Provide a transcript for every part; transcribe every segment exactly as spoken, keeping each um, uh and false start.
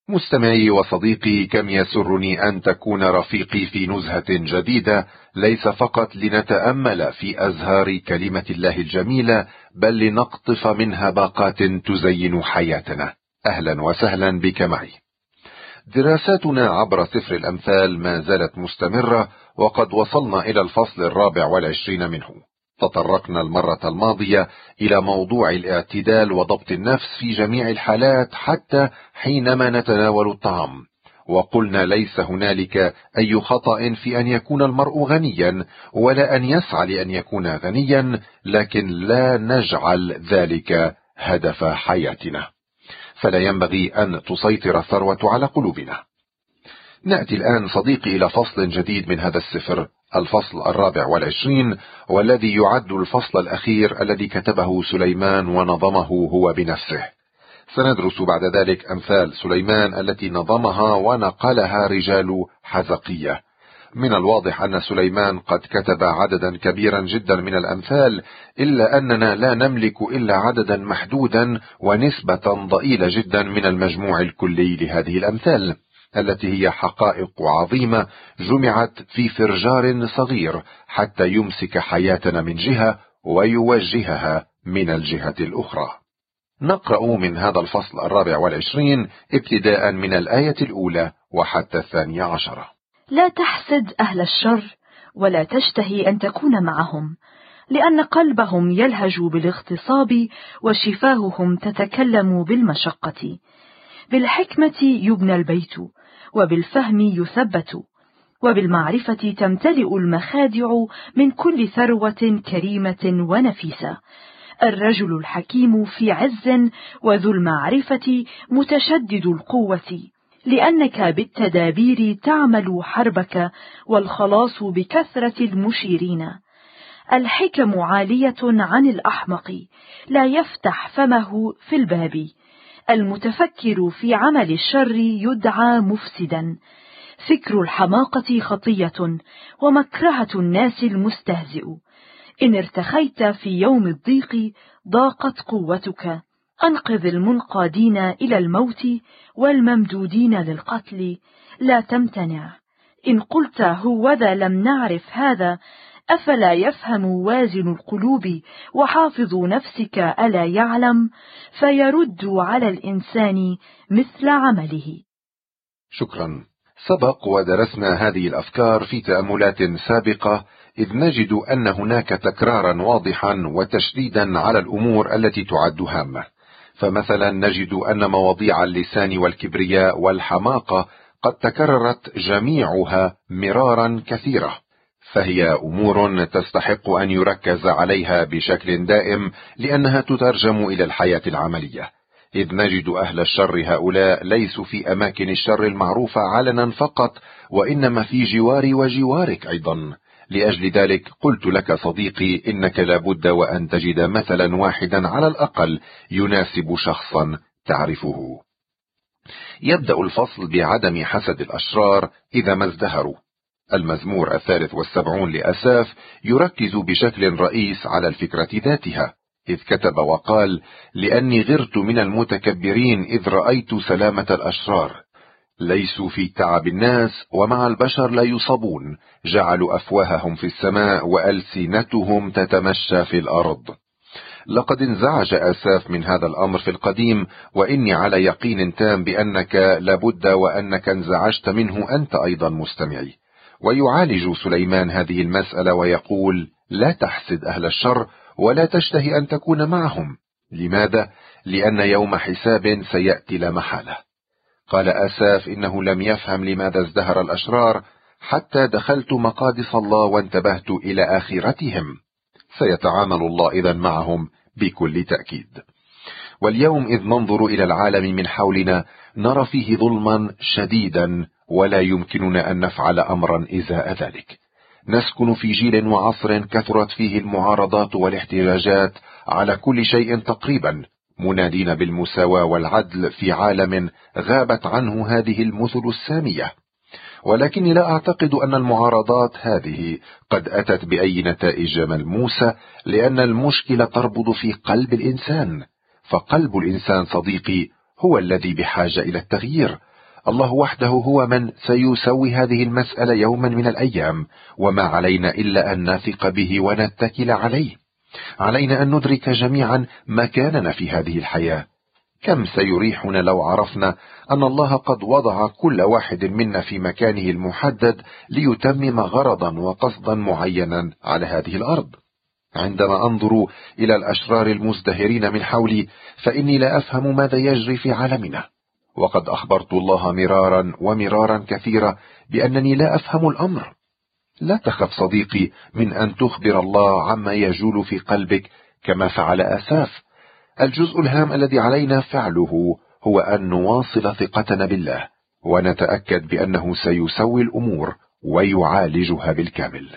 مستمعي وصديقي، كم يسرني أن تكون رفيقي في نزهة جديدة، ليس فقط لنتأمل في أزهار كلمة الله الجميلة، بل لنقطف منها باقات تزين حياتنا. أهلا وسهلا بك معي. دراساتنا عبر سفر الأمثال ما زالت مستمرة، وقد وصلنا إلى الفصل الرابع والعشرين منه. تطرقنا المرة الماضية إلى موضوع الاعتدال وضبط النفس في جميع الحالات، حتى حينما نتناول الطعام، وقلنا ليس هنالك أي خطأ في أن يكون المرء غنيا، ولا أن يسعى لأن يكون غنيا، لكن لا نجعل ذلك هدف حياتنا، فلا ينبغي أن تسيطر الثروة على قلوبنا. نأتي الآن صديقي إلى فصل جديد من هذا السفر، الفصل الرابع والعشرين، والذي يعد الفصل الأخير الذي كتبه سليمان ونظمه هو بنفسه. سندرس بعد ذلك أمثال سليمان التي نظمها ونقلها رجال حزقية. من الواضح أن سليمان قد كتب عددا كبيرا جدا من الأمثال، إلا أننا لا نملك إلا عددا محدودا ونسبة ضئيلة جدا من المجموع الكلي لهذه الأمثال، التي هي حقائق عظيمة جمعت في فرجار صغير حتى يمسك حياتنا من جهة ويوجهها من الجهة الأخرى. نقرأ من هذا الفصل الرابع والعشرين ابتداء من الآية الأولى وحتى الثانية عشرة. لا تحسد أهل الشر، ولا تشتهي أن تكون معهم، لأن قلبهم يلهج بالاغتصاب، وشفاههم تتكلم بالمشقة. بالحكمة يبنى البيت، وبالفهم يثبت، وبالمعرفة تمتلئ المخادع من كل ثروة كريمة ونفيسة. الرجل الحكيم في عز، وذو المعرفة متشدد القوة، لأنك بالتدابير تعمل حربك، والخلاص بكثرة المشيرين. الحكم عالية عن الأحمق، لا يفتح فمه في الباب. المتفكر في عمل الشر يدعى مفسدا. فكر الحماقة خطية، ومكرهة الناس المستهزئ. إن ارتخيت في يوم الضيق ضاقت قوتك. أنقذ المنقادين إلى الموت، والممدودين للقتل لا تمتنع. إن قلت هوذا لم نعرف هذا، أفلا يفهم وازن القلوب وحافظ نفسك ألا يعلم؟ فيرد على الإنسان مثل عمله. شكرا. سبق ودرسنا هذه الأفكار في تأملات سابقة، إذ نجد أن هناك تكرارا واضحا وتشديدا على الأمور التي تعد هامة. فمثلا نجد أن مواضيع اللسان والكبرياء والحماقة قد تكررت جميعها مرارا كثيرة، فهي أمور تستحق أن يركز عليها بشكل دائم، لأنها تترجم إلى الحياة العملية. إذ نجد أهل الشر هؤلاء ليسوا في أماكن الشر المعروفة علنا فقط، وإنما في جواري وجوارك أيضا. لأجل ذلك قلت لك صديقي إنك لابد وأن تجد مثلا واحدا على الأقل يناسب شخصا تعرفه. يبدأ الفصل بعدم حسد الأشرار إذا ما ازدهروا. المزمور الثالث والسبعون لأساف يركز بشكل رئيس على الفكرة ذاتها، إذ كتب وقال: لأني غرت من المتكبرين إذ رأيت سلامة الأشرار. ليسوا في تعب الناس، ومع البشر لا يصابون. جعلوا أفواههم في السماء، وألسنتهم تتمشى في الأرض. لقد انزعج آساف من هذا الأمر في القديم، وإني على يقين تام بأنك لابد وأنك انزعجت منه أنت أيضا مستمعي. ويعالج سليمان هذه المسألة ويقول: لا تحسد أهل الشر، ولا تشتهي أن تكون معهم. لماذا؟ لأن يوم حساب سيأتي لا محالة. قال آساف إنه لم يفهم لماذا ازدهر الأشرار حتى دخلت مقادس الله وانتبهت إلى آخرتهم. سيتعامل الله إذن معهم بكل تأكيد. واليوم إذ ننظر إلى العالم من حولنا نرى فيه ظلما شديدا، ولا يمكننا أن نفعل أمرا إزاء ذلك. نسكن في جيل وعصر كثرت فيه المعارضات والاحتجاجات على كل شيء تقريبا، منادين بالمساواة والعدل في عالم غابت عنه هذه المثل السامية. ولكني لا أعتقد أن المعارضات هذه قد أتت بأي نتائج ملموسة، لأن المشكلة تربط في قلب الإنسان. فقلب الإنسان صديقي هو الذي بحاجة إلى التغيير. الله وحده هو من سيسوي هذه المسألة يوما من الأيام، وما علينا إلا أن نثق به ونتكل عليه. علينا أن ندرك جميعا مكاننا في هذه الحياة. كم سيريحنا لو عرفنا أن الله قد وضع كل واحد منا في مكانه المحدد ليتمم غرضا وقصدا معينا على هذه الأرض. عندما أنظر إلى الأشرار المزدهرين من حولي فإني لا أفهم ماذا يجري في عالمنا، وقد أخبرت الله مرارا ومرارا كثيرا بأنني لا أفهم الأمر. لا تخف صديقي من أن تخبر الله عما يجول في قلبك كما فعل آساف. الجزء الهام الذي علينا فعله هو أن نواصل ثقتنا بالله، ونتأكد بأنه سيسوي الأمور ويعالجها بالكامل.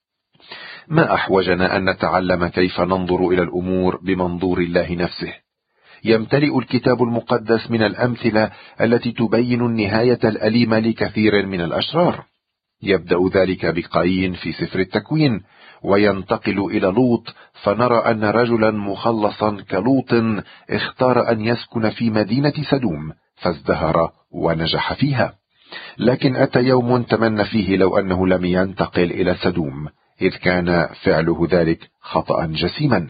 ما أحوجنا أن نتعلم كيف ننظر إلى الأمور بمنظور الله نفسه. يمتلئ الكتاب المقدس من الأمثلة التي تبين النهاية الأليمة لكثير من الأشرار. يبدأ ذلك بقايين في سفر التكوين، وينتقل إلى لوط، فنرى أن رجلا مخلصا كلوط اختار أن يسكن في مدينة سدوم، فازدهر ونجح فيها. لكن أتى يوم تمنى فيه لو أنه لم ينتقل إلى سدوم، إذ كان فعله ذلك خطأ جسيما.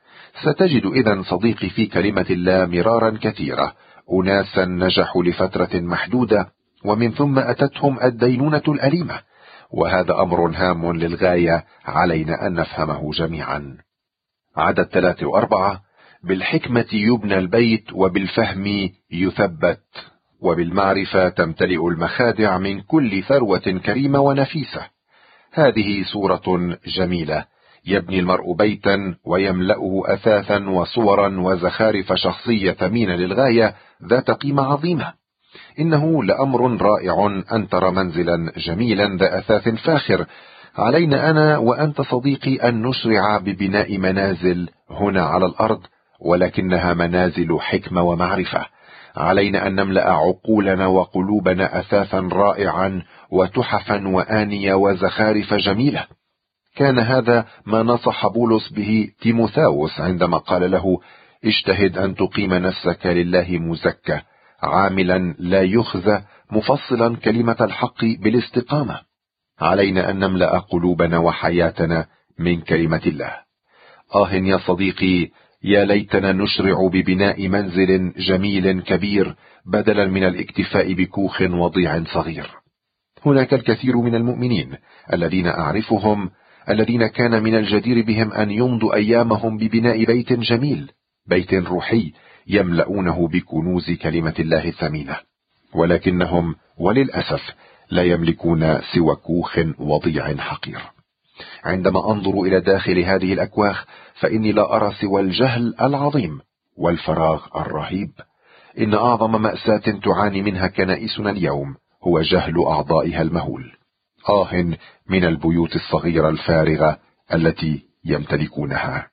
ستجد إذن صديقي في كلمة الله مرارا كثيرة أناسا نجحوا لفترة محدودة، ومن ثم أتتهم الدينونة الأليمة، وهذا أمر هام للغاية علينا أن نفهمه جميعا. عدد ثلاثة وأربعة: بالحكمة يبنى البيت، وبالفهم يثبت، وبالمعرفة تمتلئ المخادع من كل ثروة كريمة ونفيسة. هذه صورة جميلة. يبني المرء بيتا ويملأه أثاثا وصورا وزخارف شخصية ثمينة للغاية ذات قيمة عظيمة. إنه لأمر رائع أن ترى منزلا جميلا ذا أثاث فاخر. علينا أنا وأنت صديقي أن نشرع ببناء منازل هنا على الأرض، ولكنها منازل حكمة ومعرفة. علينا أن نملأ عقولنا وقلوبنا أثاثا رائعا وتحفا وآنية وزخارف جميلة. كان هذا ما نصح بولس به تيموثاوس عندما قال له: اجتهد أن تقيم نفسك لله مزكى، عاملا لا يخزى، مفصلا كلمة الحق بالاستقامة. علينا أن نملأ قلوبنا وحياتنا من كلمة الله. آه يا صديقي، يا ليتنا نشرع ببناء منزل جميل كبير بدلا من الاكتفاء بكوخ وضيع صغير. هناك الكثير من المؤمنين الذين أعرفهم الذين كان من الجدير بهم أن يمضوا أيامهم ببناء بيت جميل، بيت روحي يملؤونه بكنوز كلمة الله الثمينة، ولكنهم وللأسف لا يملكون سوى كوخ وضيع حقير. عندما أنظر إلى داخل هذه الأكواخ فإني لا أرى سوى الجهل العظيم والفراغ الرهيب. إن أعظم مأساة تعاني منها كنائسنا اليوم هو جهل أعضائها المهول. آه من البيوت الصغيرة الفارغة التي يمتلكونها.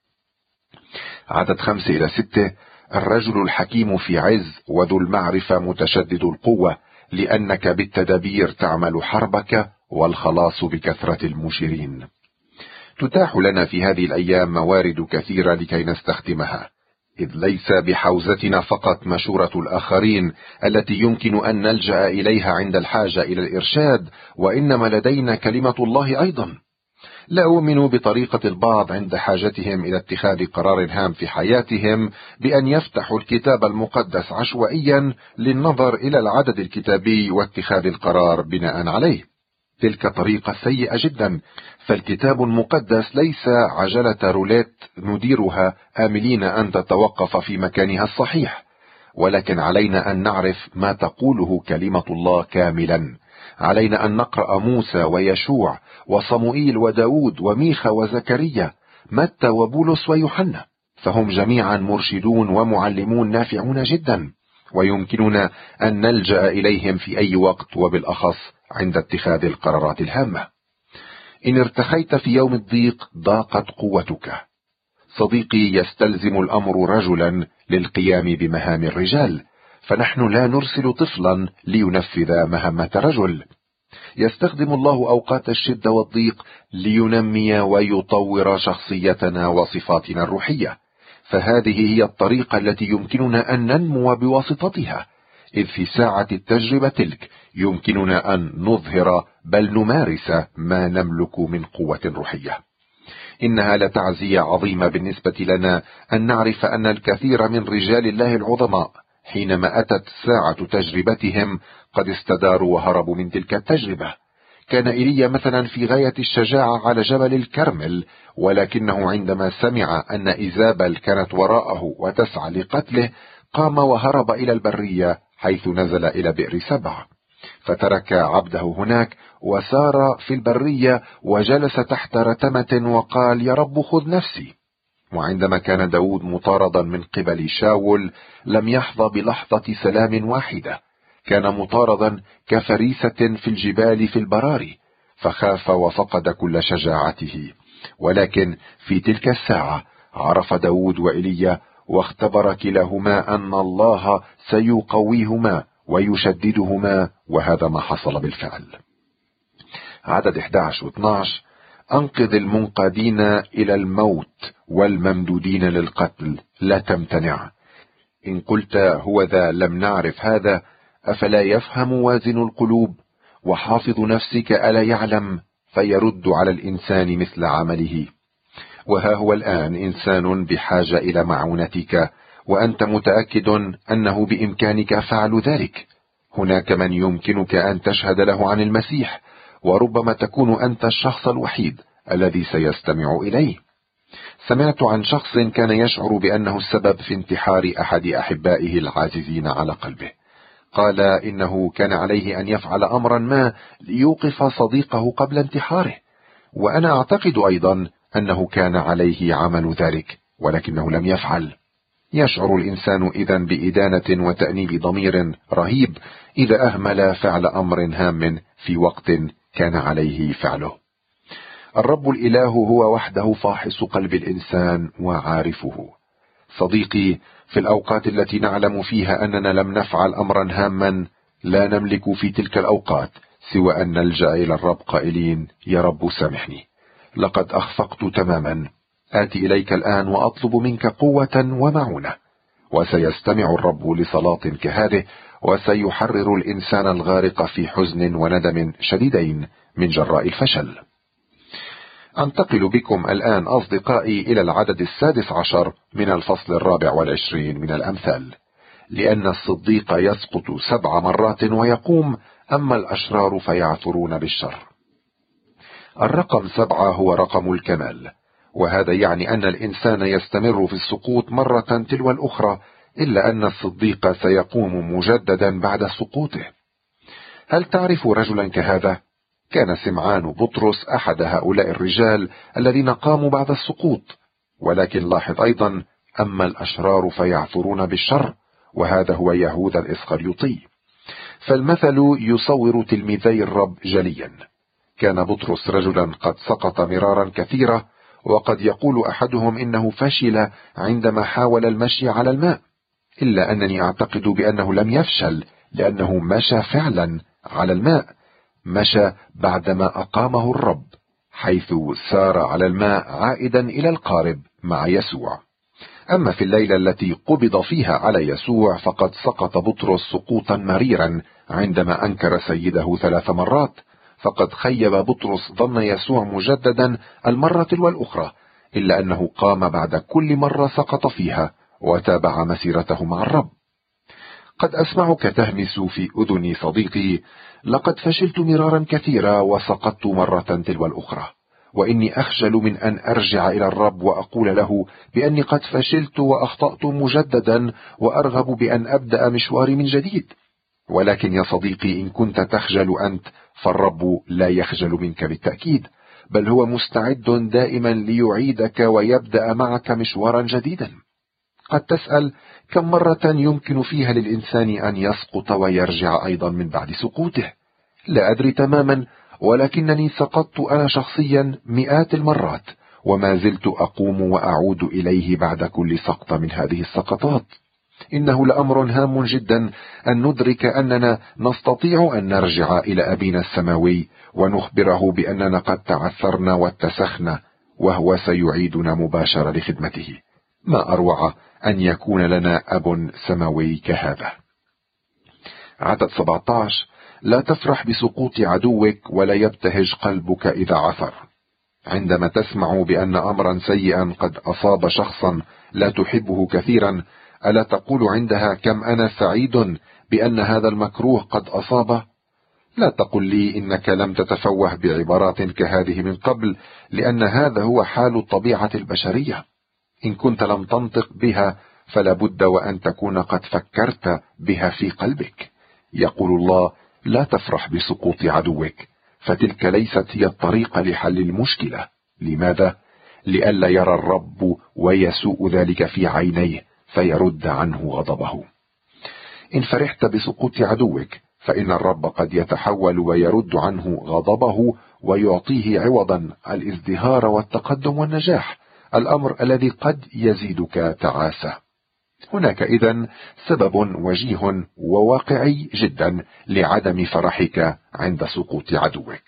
عدد خمسة إلى ستة: الرجل الحكيم في عز، وذو المعرفة متشدد القوة، لأنك بالتدابير تعمل حربك، والخلاص بكثرة المشيرين. تتاح لنا في هذه الأيام موارد كثيرة لكي نستخدمها، إذ ليس بحوزتنا فقط مشورة الآخرين التي يمكن أن نلجأ إليها عند الحاجة إلى الإرشاد، وإنما لدينا كلمة الله أيضا. لا أؤمن بطريقة البعض عند حاجتهم إلى اتخاذ قرار هام في حياتهم بأن يفتحوا الكتاب المقدس عشوائيا للنظر إلى العدد الكتابي واتخاذ القرار بناء عليه. تلك طريقة سيئة جدا، فالكتاب المقدس ليس عجلة روليت نديرها آملين أن تتوقف في مكانها الصحيح، ولكن علينا أن نعرف ما تقوله كلمة الله كاملا. علينا أن نقرأ موسى ويشوع وصموئيل وداود وميخا وزكريا، متى وبولس ويوحنا، فهم جميعا مرشدون ومعلمون نافعون جدا، ويمكننا أن نلجأ إليهم في أي وقت، وبالأخص عند اتخاذ القرارات الهامة. إن ارتخيت في يوم الضيق ضاقت قوتك. صديقي، يستلزم الأمر رجلا للقيام بمهام الرجال، فنحن لا نرسل طفلا لينفذ مهمة رجل. يستخدم الله أوقات الشدة والضيق لينمي ويطور شخصيتنا وصفاتنا الروحية، فهذه هي الطريقة التي يمكننا أن ننمو بواسطتها. إذ في ساعة التجربة تلك يمكننا أن نظهر بل نمارس ما نملك من قوة روحية. إنها لتعزية عظيمة بالنسبة لنا أن نعرف أن الكثير من رجال الله العظماء حينما أتت ساعة تجربتهم قد استداروا وهربوا من تلك التجربة. كان إيليا مثلا في غاية الشجاعة على جبل الكرمل، ولكنه عندما سمع أن إيزابل كانت وراءه وتسعى لقتله قام وهرب إلى البرية حيث نزل إلى بئر سبع، فترك عبده هناك وسار في البرية وجلس تحت رتمة وقال: يا رب خذ نفسي. وعندما كان داود مطاردا من قبل شاول لم يحظى بلحظة سلام واحدة، كان مطاردا كفريسة في الجبال في البراري، فخاف وفقد كل شجاعته. ولكن في تلك الساعة عرف داود وإيليا واختبر كلاهما أن الله سيقويهما ويشددهما، وهذا ما حصل بالفعل. عدد أحد عشر و اثني عشر: أنقذ المنقادين إلى الموت والممدودين للقتل، لا تمتنع. إن قلت هو ذا لم نعرف هذا، أفلا يفهم وازن القلوب؟ وحافظ نفسك ألا يعلم؟ فيرد على الإنسان مثل عمله. وها هو الآن إنسان بحاجة إلى معونتك، وأنت متأكد أنه بإمكانك فعل ذلك. هناك من يمكنك أن تشهد له عن المسيح، وربما تكون أنت الشخص الوحيد الذي سيستمع إليه. سمعت عن شخص كان يشعر بأنه السبب في انتحار أحد أحبائه العازيزين على قلبه. قال إنه كان عليه أن يفعل أمرا ما ليوقف صديقه قبل انتحاره، وأنا أعتقد أيضا أنه كان عليه عمل ذلك ولكنه لم يفعل. يشعر الإنسان إذن بإدانة وتأنيب ضمير رهيب إذا أهمل فعل أمر هام في وقت كان عليه فعله. الرب الإله هو وحده فاحص قلب الإنسان وعارفه. صديقي، في الأوقات التي نعلم فيها أننا لم نفعل أمرا هاما، لا نملك في تلك الأوقات سوى أن نلجأ إلى الرب قائلين: يا رب سامحني، لقد أخفقت تماما. آتي إليك الآن وأطلب منك قوة ومعونة. وسيستمع الرب لصلاة كهذه، وسيحرر الإنسان الغارق في حزن وندم شديدين من جراء الفشل. أنتقل بكم الآن أصدقائي إلى العدد السادس عشر من الفصل الرابع والعشرين من الأمثال. لأن الصديق يسقط سبع مرات ويقوم، أما الأشرار فيعثرون بالشر. الرقم سبعة هو رقم الكمال، وهذا يعني أن الإنسان يستمر في السقوط مرة تلو الأخرى، إلا أن الصديق سيقوم مجددا بعد سقوطه. هل تعرف رجلا كهذا؟ كان سمعان بطرس أحد هؤلاء الرجال الذين قاموا بعد السقوط. ولكن لاحظ أيضا: أما الأشرار فيعثرون بالشر، وهذا هو يهوذا الإسخريوطي. فالمثل يصور تلميذي الرب جليا. كان بطرس رجلا قد سقط مرارا كثيرة، وقد يقول أحدهم إنه فشل عندما حاول المشي على الماء، إلا أنني أعتقد بأنه لم يفشل، لأنه مشى فعلا على الماء، مشى بعدما أقامه الرب، حيث سار على الماء عائدا إلى القارب مع يسوع. أما في الليلة التي قبض فيها على يسوع فقد سقط بطرس سقوطا مريرا عندما أنكر سيده ثلاث مرات، فقد خيب بطرس ظن يسوع مجددا المرة تلو الأخرى، إلا أنه قام بعد كل مرة سقط فيها وتابع مسيرته مع الرب. قد أسمعك تهمس في أذني صديقي: لقد فشلت مرارا كثيرا وسقطت مرة تلو الأخرى، وإني أخجل من أن أرجع إلى الرب وأقول له بأني قد فشلت وأخطأت مجددا، وأرغب بأن أبدأ مشواري من جديد. ولكن يا صديقي، إن كنت تخجل أنت، فالرب لا يخجل منك بالتأكيد، بل هو مستعد دائما ليعيدك ويبدأ معك مشوارا جديدا. قد تسأل: كم مرة يمكن فيها للإنسان أن يسقط ويرجع أيضا من بعد سقوطه؟ لا أدري تماما، ولكنني سقطت أنا شخصيا مئات المرات، وما زلت أقوم وأعود إليه بعد كل سقطة من هذه السقطات. إنه لأمر هام جدا أن ندرك أننا نستطيع أن نرجع إلى أبينا السماوي ونخبره بأننا قد تعثرنا واتسخنا، وهو سيعيدنا مباشرة لخدمته. ما أروع أن يكون لنا أب سماوي كهذا. عدد سبعة عشر: لا تفرح بسقوط عدوك ولا يبتهج قلبك إذا عثر. عندما تسمع بأن أمرا سيئا قد أصاب شخصا لا تحبه كثيرا، ألا تقول عندها كم أنا سعيد بأن هذا المكروه قد أصابه؟ لا تقل لي إنك لم تتفوه بعبارات كهذه من قبل، لأن هذا هو حال الطبيعة البشرية. إن كنت لم تنطق بها فلا بد وأن تكون قد فكرت بها في قلبك. يقول الله: لا تفرح بسقوط عدوك، فتلك ليست هي الطريقة لحل المشكلة. لماذا؟ لئلا يرى الرب ويسوء ذلك في عينيه فيرد عنه غضبه. إن فرحت بسقوط عدوك فإن الرب قد يتحول ويرد عنه غضبه ويعطيه عوضا الازدهار والتقدم والنجاح، الأمر الذي قد يزيدك تعاسة. هناك إذن سبب وجيه وواقعي جدا لعدم فرحك عند سقوط عدوك.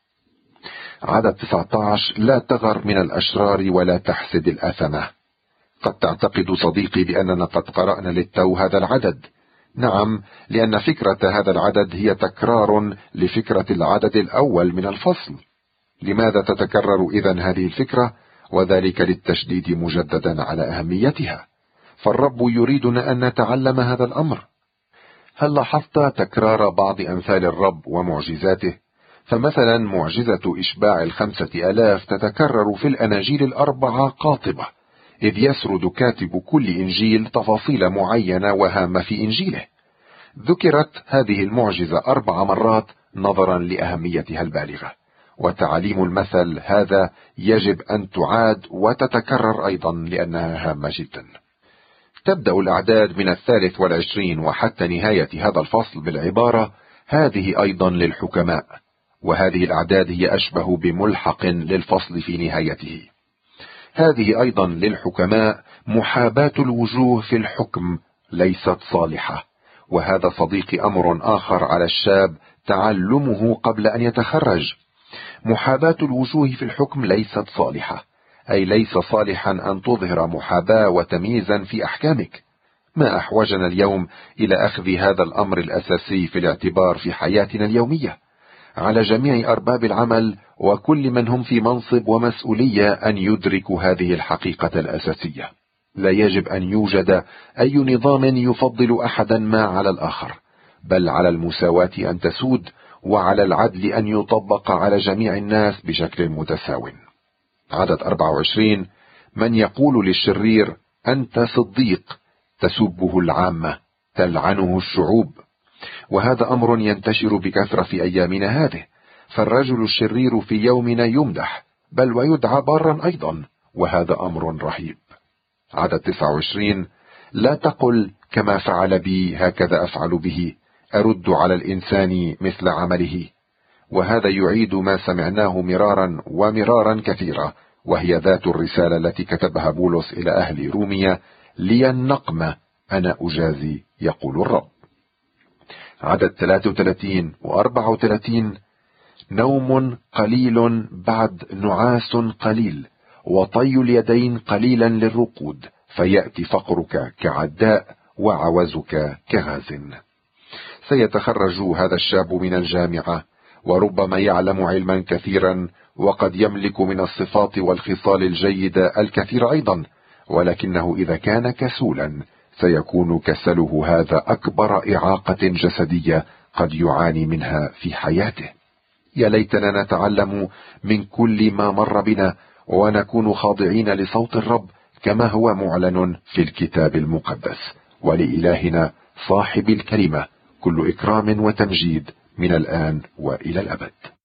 عدد تسعة عشر: لا تغر من الأشرار ولا تحسد الآثمة. قد تعتقد صديقي بأننا قد قرأنا للتو هذا العدد. نعم، لأن فكرة هذا العدد هي تكرار لفكرة العدد الأول من الفصل. لماذا تتكرر إذن هذه الفكرة؟ وذلك للتشديد مجددا على أهميتها، فالرب يريدنا أن نتعلم هذا الأمر. هل لاحظت تكرار بعض أمثال الرب ومعجزاته؟ فمثلا معجزة إشباع الخمسة آلاف تتكرر في الأناجيل الأربعة قاطبة، إذ يسرد كاتب كل إنجيل تفاصيل معينة وهامة في إنجيله. ذكرت هذه المعجزة أربع مرات نظرا لأهميتها البالغة، وتعليم المثل هذا يجب أن تعاد وتتكرر أيضا لأنها هامة جدا. تبدأ الأعداد من الثالث والعشرين وحتى نهاية هذا الفصل بالعبارة: هذه أيضا للحكماء، وهذه الأعداد هي أشبه بملحق للفصل في نهايته. هذه أيضا للحكماء محاباة الوجوه في الحكم ليست صالحة، وهذا صديقي أمر آخر على الشاب تعلمه قبل أن يتخرج. محاباة الوجوه في الحكم ليست صالحة، أي ليس صالحا أن تظهر محاباة وتمييزا في أحكامك. ما أحوجنا اليوم إلى أخذ هذا الأمر الأساسي في الاعتبار في حياتنا اليومية. على جميع أرباب العمل وكل من هم في منصب ومسؤولية أن يدركوا هذه الحقيقة الأساسية. لا يجب أن يوجد أي نظام يفضل أحدا ما على الآخر، بل على المساواة أن تسود، وعلى العدل أن يطبق على جميع الناس بشكل متساو. عدد أربعة وعشرين: من يقول للشرير أنت صديق تسبه العامة تلعنه الشعوب. وهذا أمر ينتشر بكثرة في أيامنا هذه، فالرجل الشرير في يومنا يمدح بل ويدعى بارا أيضا، وهذا أمر رهيب. عدد تسعة وعشرين: لا تقل كما فعل بي هكذا أفعل به، أرد على الإنسان مثل عمله. وهذا يعيد ما سمعناه مرارا ومرارا كثيرا، وهي ذات الرسالة التي كتبها بولس إلى أهل روميا: لي النقمة أنا أجازي يقول الرب. عدد ثلاثة وثلاثين وأربعة وثلاثين: نوم قليل بعد نعاس قليل، وطي اليدين قليلا للرقود، فيأتي فقرك كعداء وعوزك كغاز. سيتخرج هذا الشاب من الجامعة وربما يعلم علما كثيرا، وقد يملك من الصفات والخصال الجيدة الكثير أيضا، ولكنه إذا كان كسولا سيكون كسله هذا أكبر إعاقة جسدية قد يعاني منها في حياته. يا ليتنا نتعلم من كل ما مر بنا ونكون خاضعين لصوت الرب كما هو معلن في الكتاب المقدس. ولإلهنا صاحب الكلمة كل إكرام وتمجيد من الآن وإلى الأبد.